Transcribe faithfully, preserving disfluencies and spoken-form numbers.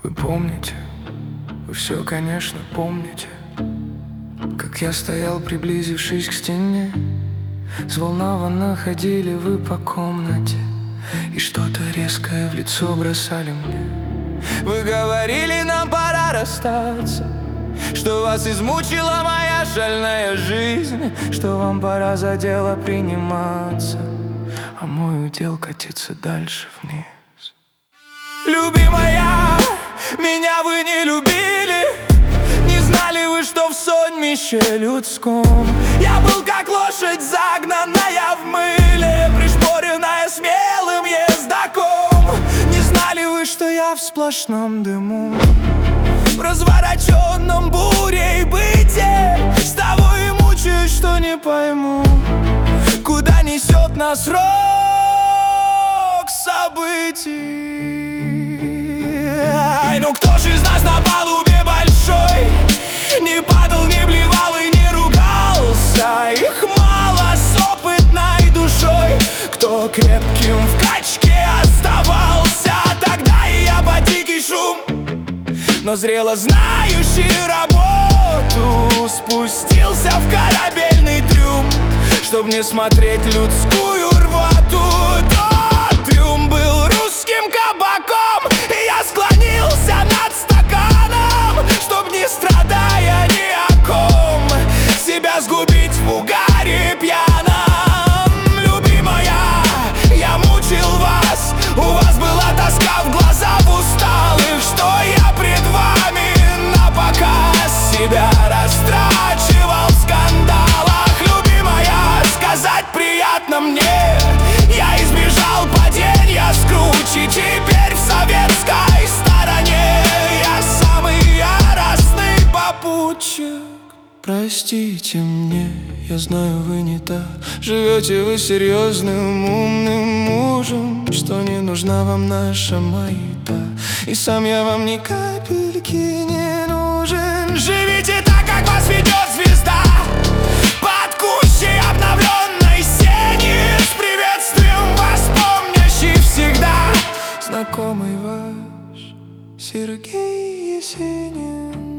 Вы помните, вы все, конечно, помните, как я стоял, приблизившись к стене. Взволнованно ходили вы по комнате и что-то резкое в лицо бросали мне. Вы говорили, нам пора расстаться, что вас измучила моя шальная жизнь, что вам пора за дело приниматься, а мой удел катиться дальше вниз. Любимая, меня вы не любили, не знали вы, что в сонмище людском я был как лошадь, загнанная в мыле, пришпоренная смелым ездаком. Не знали вы, что я в сплошном дыму, в развороченном бурей быте. С того и мучаюсь, что не пойму, куда несет нас рок событий. Ай, ну кто ж из нас на палубе большой не падал, не блевал и не ругался? Их мало с опытной душой, кто крепким в качке оставался. Тогда и я по дикий шум, но зрело знающий работу, спустился в корабельный трюм, чтоб не смотреть людскую рвоту. Тот трюм был русским кабаком, и я склонился над стаканом, чтоб не страдая ни о ком себя сгубить в угаре пьяном. Любимая, я мучил вас, у вас была тоска в глазах усталых, что я пред вами напоказ себя растрачивал в скандалах. Любимая, сказать приятно мне, я избежал падения с кручи, теперь в советской стороне я самый яростный попутчик. Простите мне, я знаю, вы не так. Живете вы серьезным, умным мужем, что не нужна вам наша маята, и сам я вам ни капельки не нужен. Живите так, как вас ведет звезда, под кущей обновленной сени, с приветствием вас помнящий всегда знакомый ваш Сергей Есенин.